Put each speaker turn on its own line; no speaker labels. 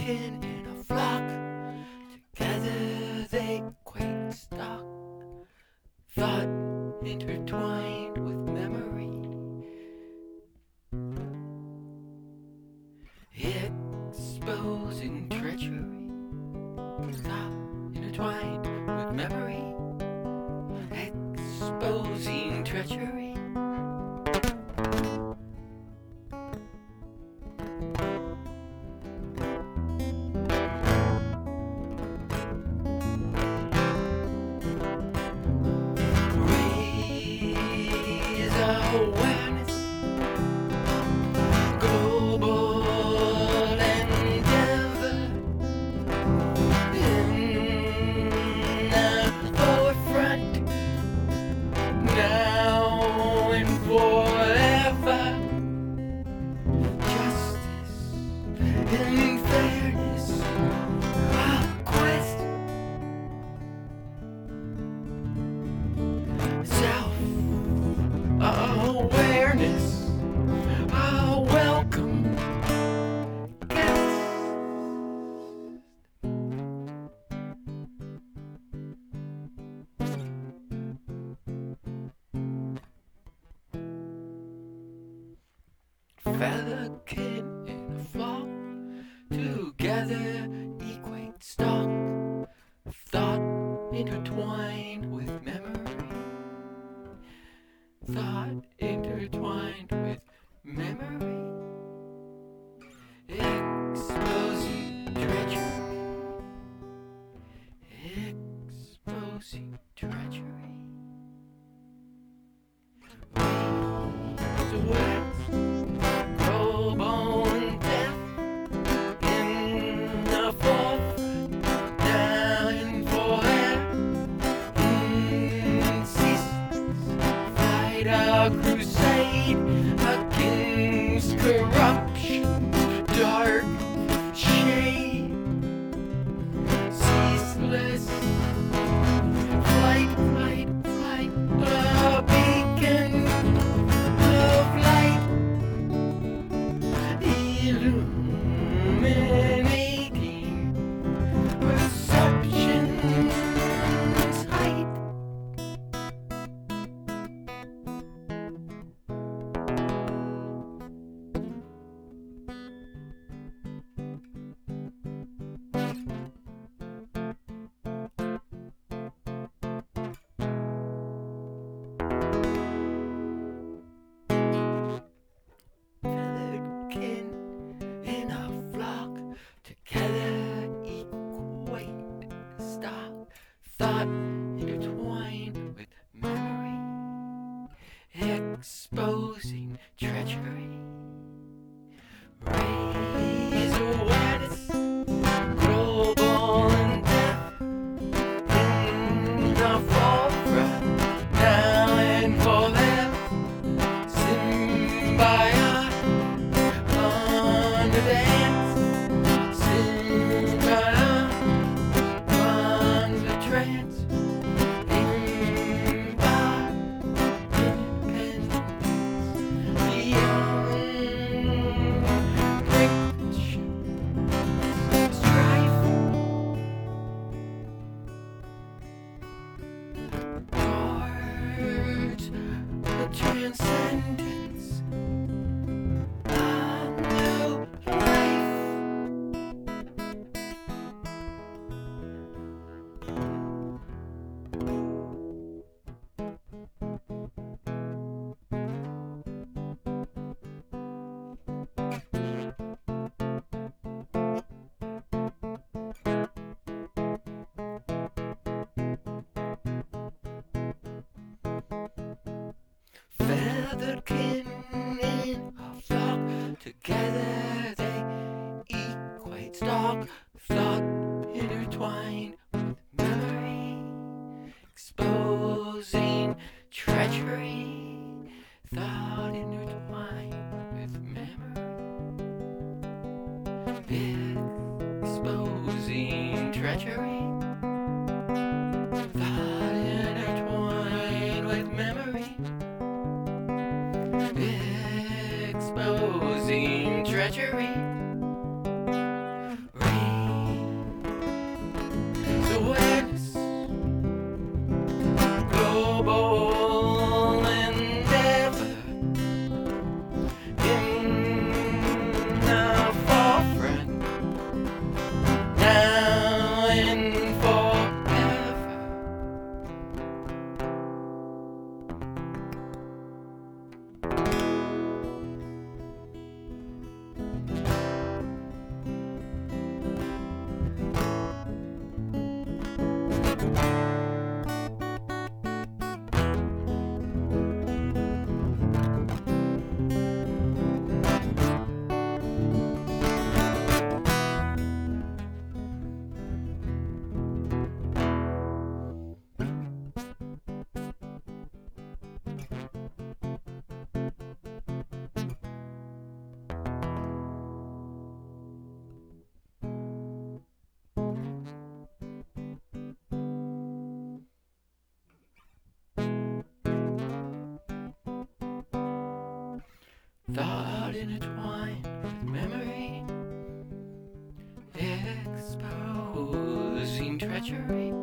kin in a flock. Together they quake stock. Thought intertwined with memory. Exposing treachery. Thought intertwined with memory. Exposing treachery. Awareness, global endeavor, in the forefront, now and forever. Justice and fairness, our quest. Self-awareness, our welcome guest. Featherkin in a flock, together equate stock. Thought intertwined with memory. Thought intertwined with memory. Exposing treachery. Exposing treachery. Ways of wax, global and death, in the forth, now and forever. Cease. Our crusade against corruption's dark shade. Ceaseless flight, flight, flight, a beacon of light, illuminating perception's height. Featherkin in a flock, together equate stock. Thought intertwined with memory. Exposing treachery. Raise awareness, global and death, in the forefront, now and forever. Symbiote on the dance, symbiote on the trance. Transcendence, a new life. Featherkin in a flock, together they equate stock. Thought intertwined with memory. Exposing treachery. Thought intertwined with memory. Exposing treachery. Thought intertwined with memory. Exposing treachery. thought intertwined with memory, exposing treachery.